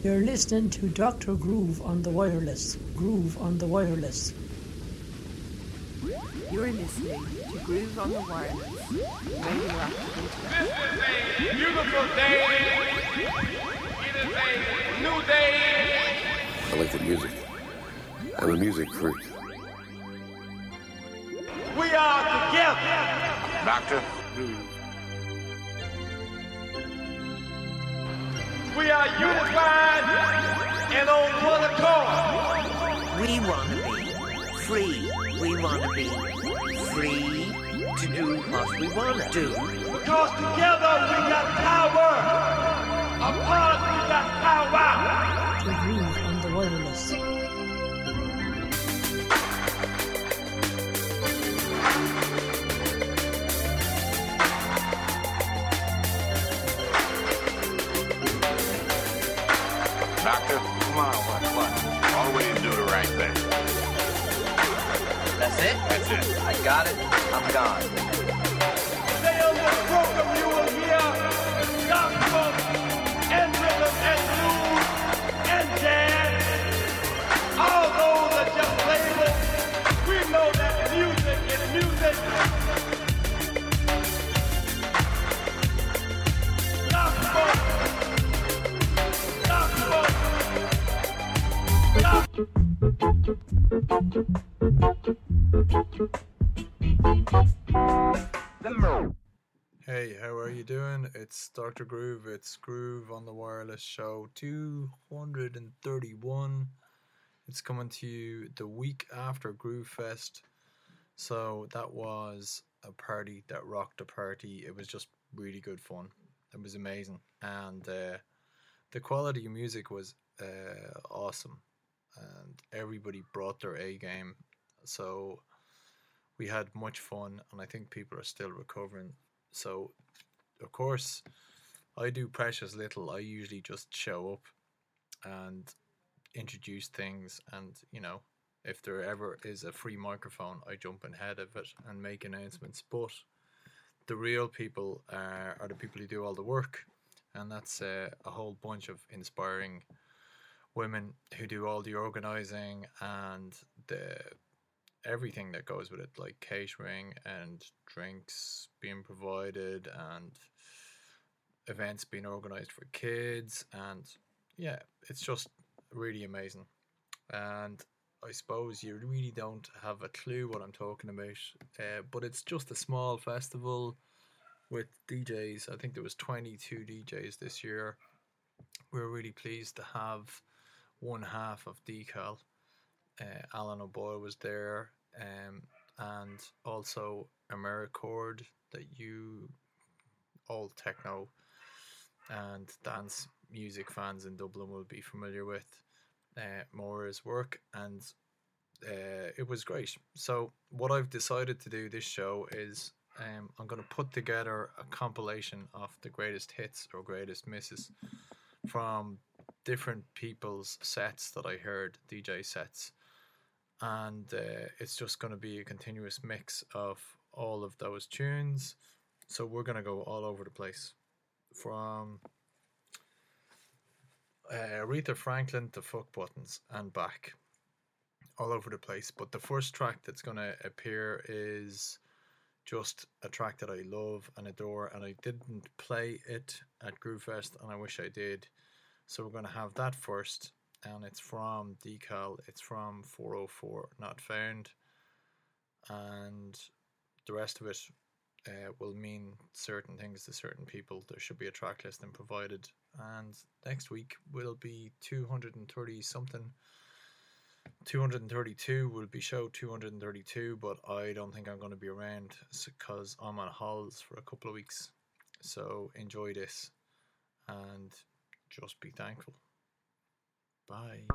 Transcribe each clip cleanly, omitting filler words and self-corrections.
You're listening to Dr. Groove on the Wireless. Groove on the Wireless. You're listening to Groove on the Wireless. Radioactive Internet. This is a beautiful day. It is a new day. I like the music. I'm a music freak. We are together. Doctor? We are unified and on one accord. We want to be free. We want to be free to do what we want to do. Because together we got power. Apart we got power. To Groove on the Wireless. Doctor? Come on, what? Always do the right thing. That's it? That's it. I got it. I'm gone. Today on this program you will hear gospel and rhythm and blues and jazz. All those are just labels. We know that music is music. Gospel. Hey, how are you doing? It's Dr. Groove. It's Groove on the Wireless show 231. It's coming to you the week after Groove Fest. So that was a party that rocked a party. It was just really good fun. It was amazing. And the quality of music was awesome. And everybody brought their A game. So we had much fun, and I think people are still recovering. So, of course, I do precious little. I usually just show up and introduce things, and, you know, if there ever is a free microphone, I jump ahead of it and make announcements. But the real people are the people who do all the work, and that's a whole bunch of inspiring women who do all the organising and the everything that goes with it, like catering and drinks being provided and events being organised for kids, and yeah, it's just really amazing. And I suppose you really don't have a clue what I'm talking about, but it's just a small festival with DJs. I think there was 22 DJs this year. We're really pleased to have one half of Decal. Alan O'Boyle was there, and also AmeriCord, that you all techno and dance music fans in Dublin will be familiar with. Maura's work, and it was great. So what I've decided to do this show is I'm going to put together a compilation of the greatest hits or greatest misses from different people's sets that I heard, DJ sets, and it's just going to be a continuous mix of all of those tunes. So we're going to go all over the place, from Aretha Franklin to Fuck Buttons and back, all over the place. But the first track that's going to appear is just a track that I love and adore, and I didn't play it at Groovefest, and I wish I did. So we're going to have that first, and it's from Decal. It's from 404 Not Found, and the rest of it will mean certain things to certain people. There should be a track listing provided, and next week will be 230 something. 232 will be show 232, but I don't think I'm going to be around because I'm on halls for a couple of weeks. So enjoy this and just be thankful. Bye.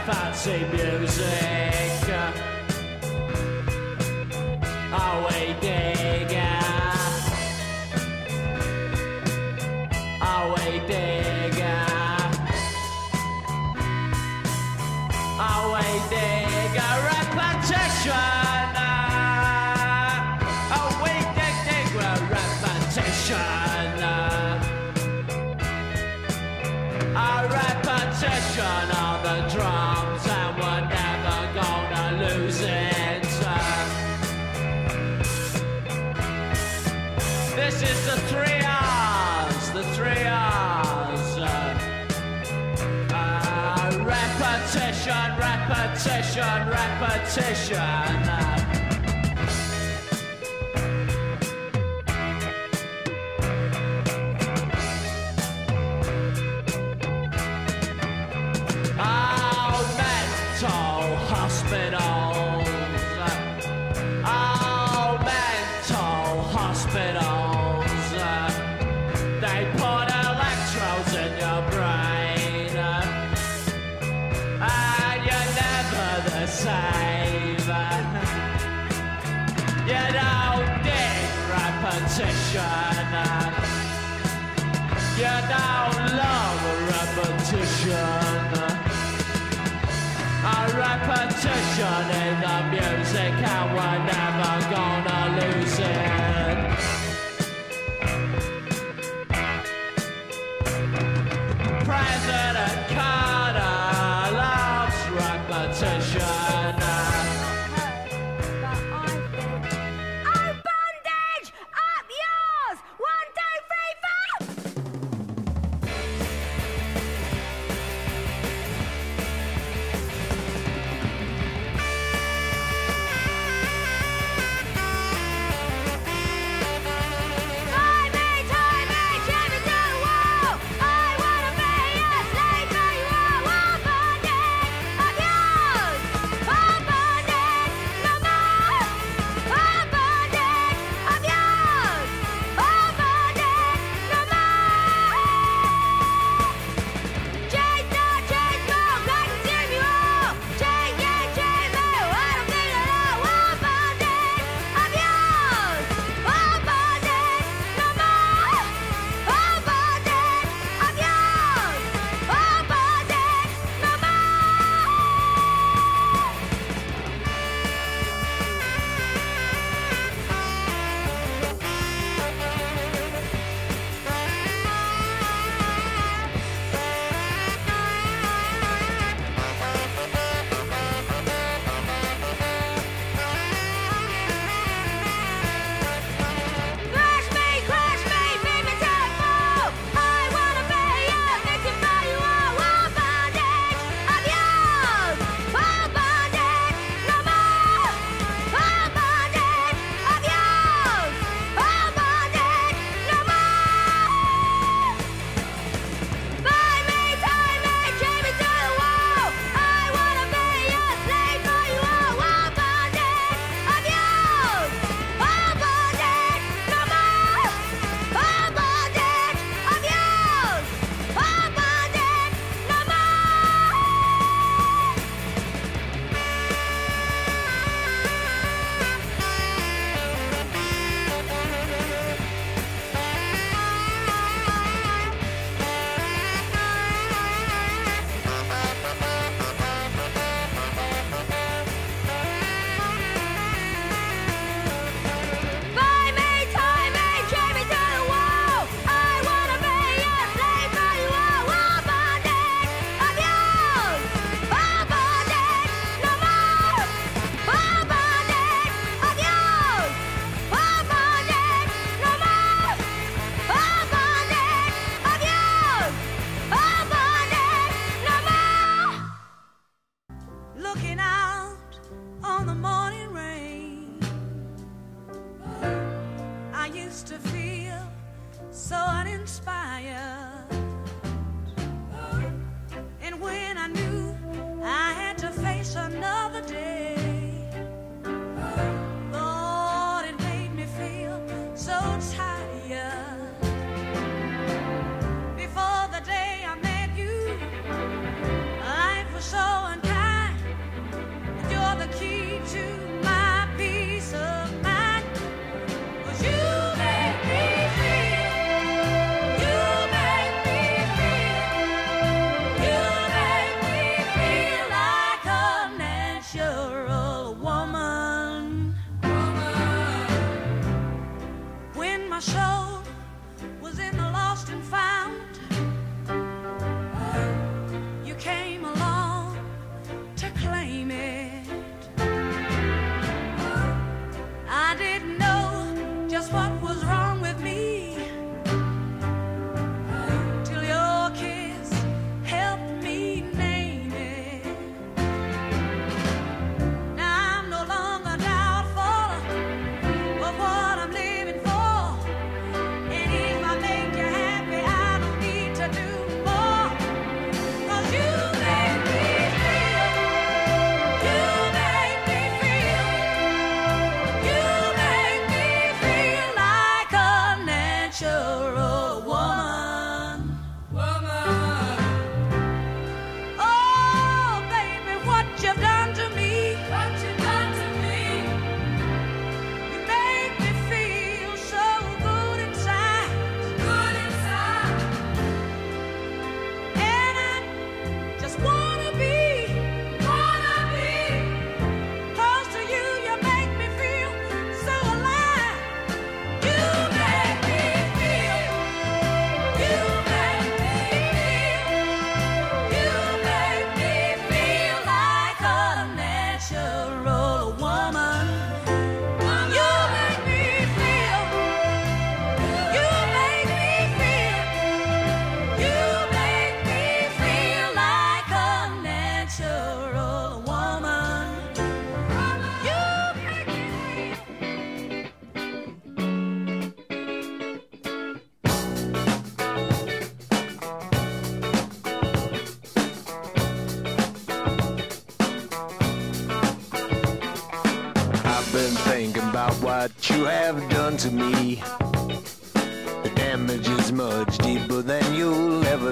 fancy music. Oh, we dig it. Oh, we dig it. Oh, we dig a repetition. Oh, we dig a repetition. A repetition on the drums, and we're never gonna lose it. This is the 3 R's, the 3 R's. Repetition, repetition, repetition. Oh, mental hospitals. Oh, mental hospitals. They put electrodes in your brain, and you're never the same. You don't need repetition. You don't love repetition. A repetition in the music, and we're never gonna lose it. President Carter loves repetition. Oh, bondage! Up yours! 1, 2, 3, 4! Tie me, shove me to the wall. I wanna be a slave for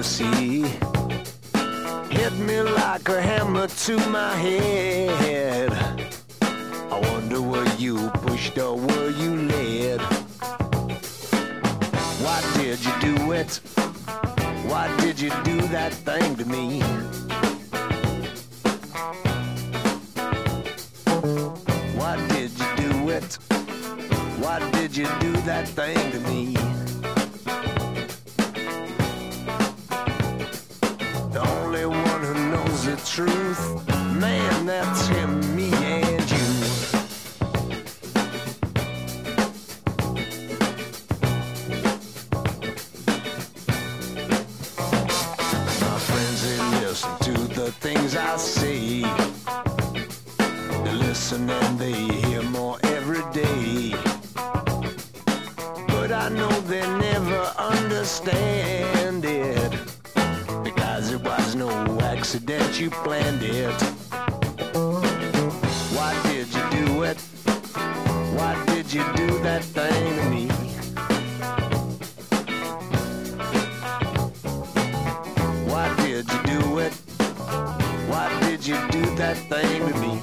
never see. Hit me like a hammer to my head. I wonder were you pushed or were you led? Why did you do it? Why did you do that thing to me? Why did you do it? Why did you do that thing to me? The only one who knows the truth, man, that's him, me and you. My friends, they listen to the things I say. They listen and they hear more every day. But I know they never understand it, because it was no accident, you planned it. Why did you do it? Why did you do that thing to me? Why did you do it? Why did you do that thing to me?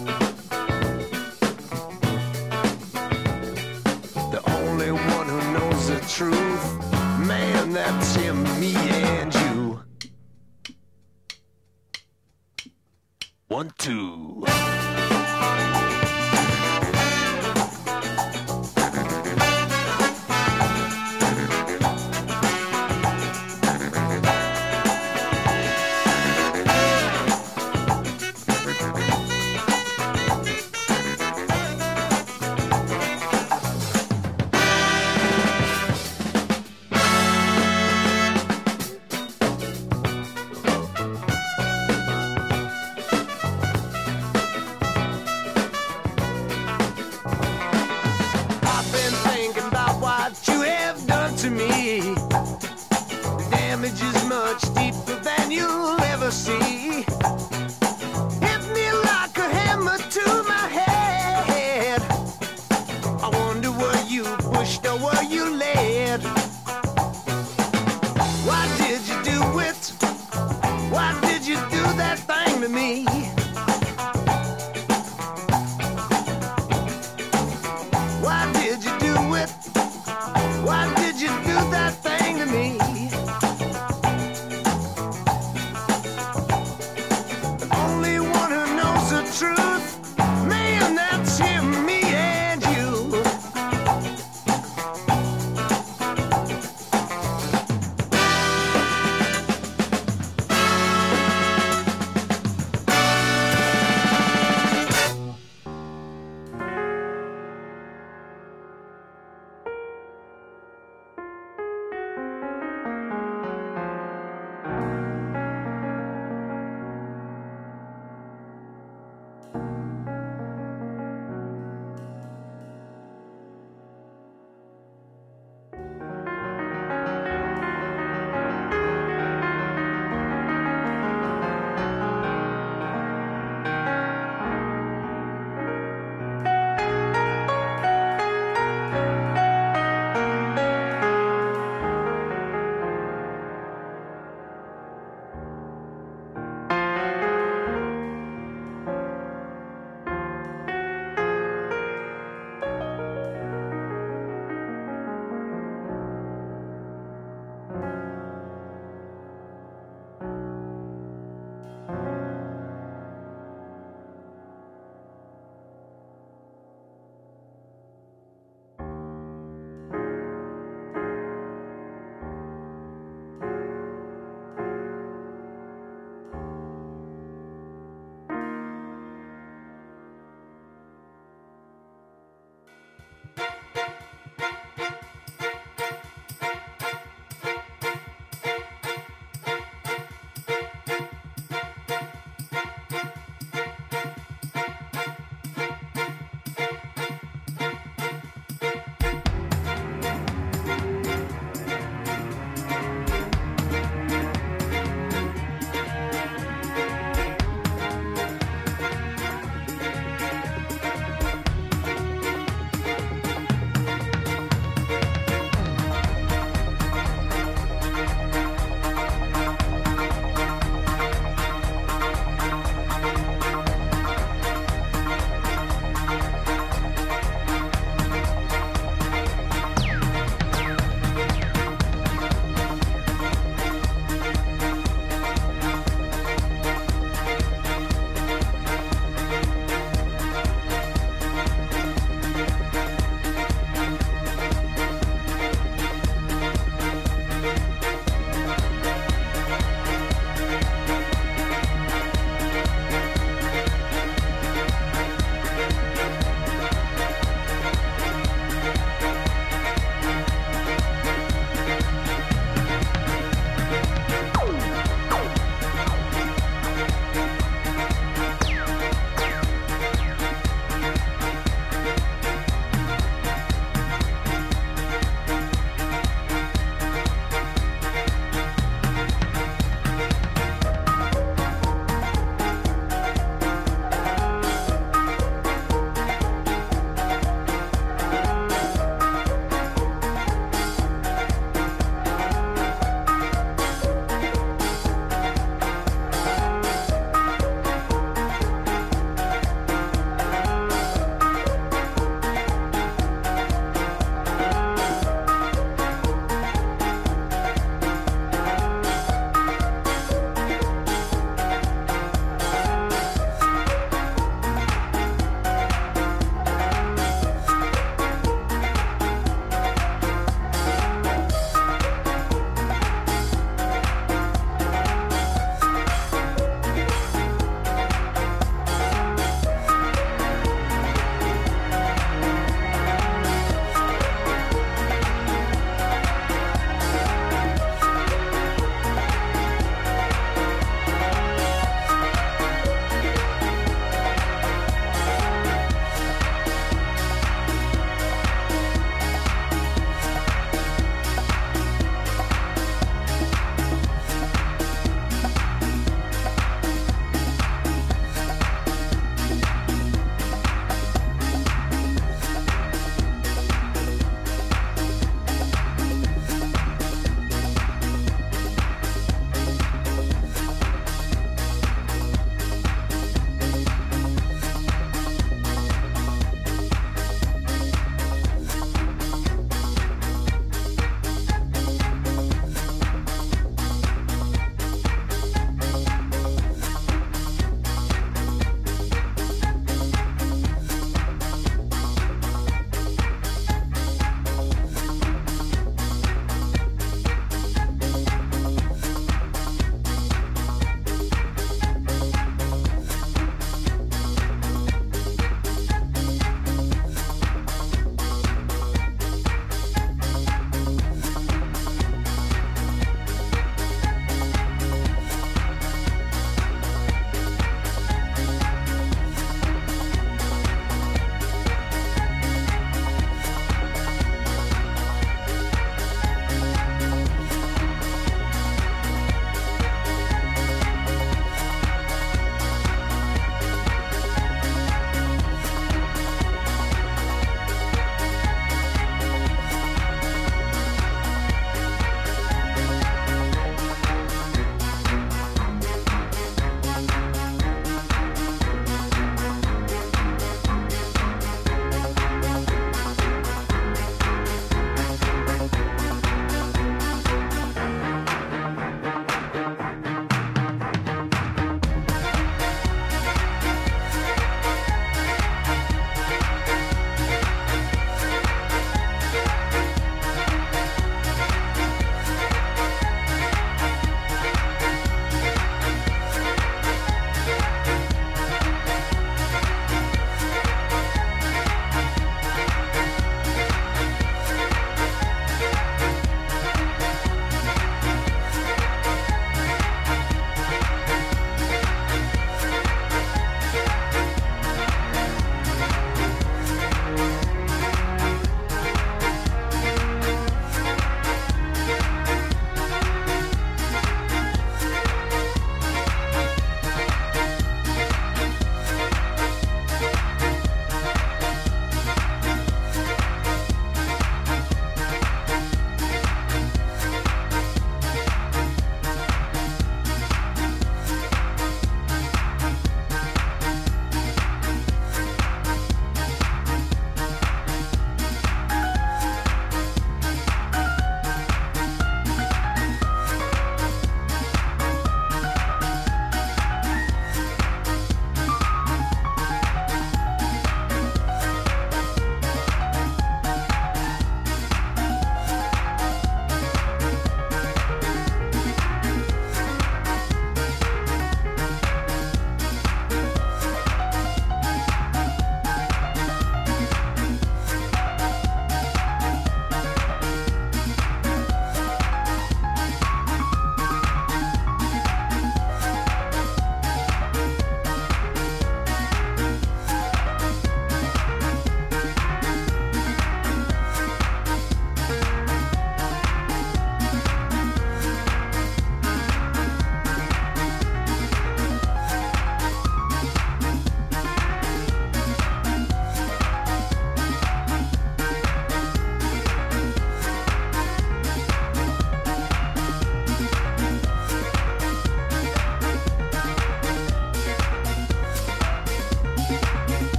The only one who knows the truth, man, that's him, me and you. 1, 2. I've been thinking about what you have done to me. The damage is much deeper than you'll ever see. Hit me like a hammer to my head. I wonder were you pushed or were you led? Why did you do it? Why did you do that thing to me? Why did you do it? Why did you do that thing to me?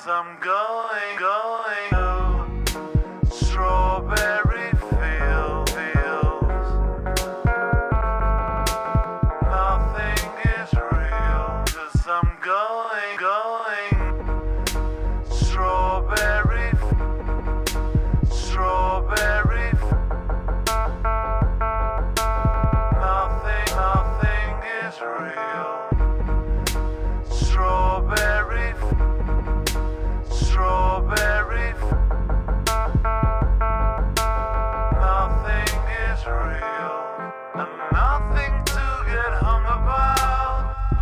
I'm going to strawberry fields. Nothing is real, 'cause I'm going strawberry. Nothing is real. Strawberry. Nothing is real, and nothing to get hung about,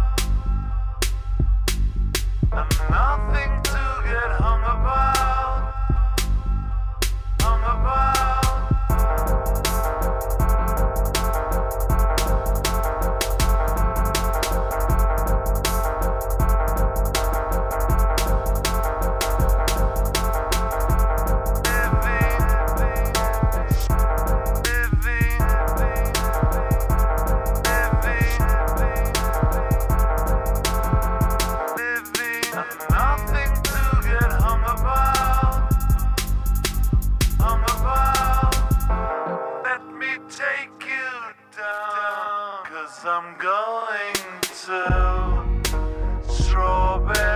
and nothing to get hung about. Nothing to get hung about. Let me take you down, 'cause I'm going to strawberry.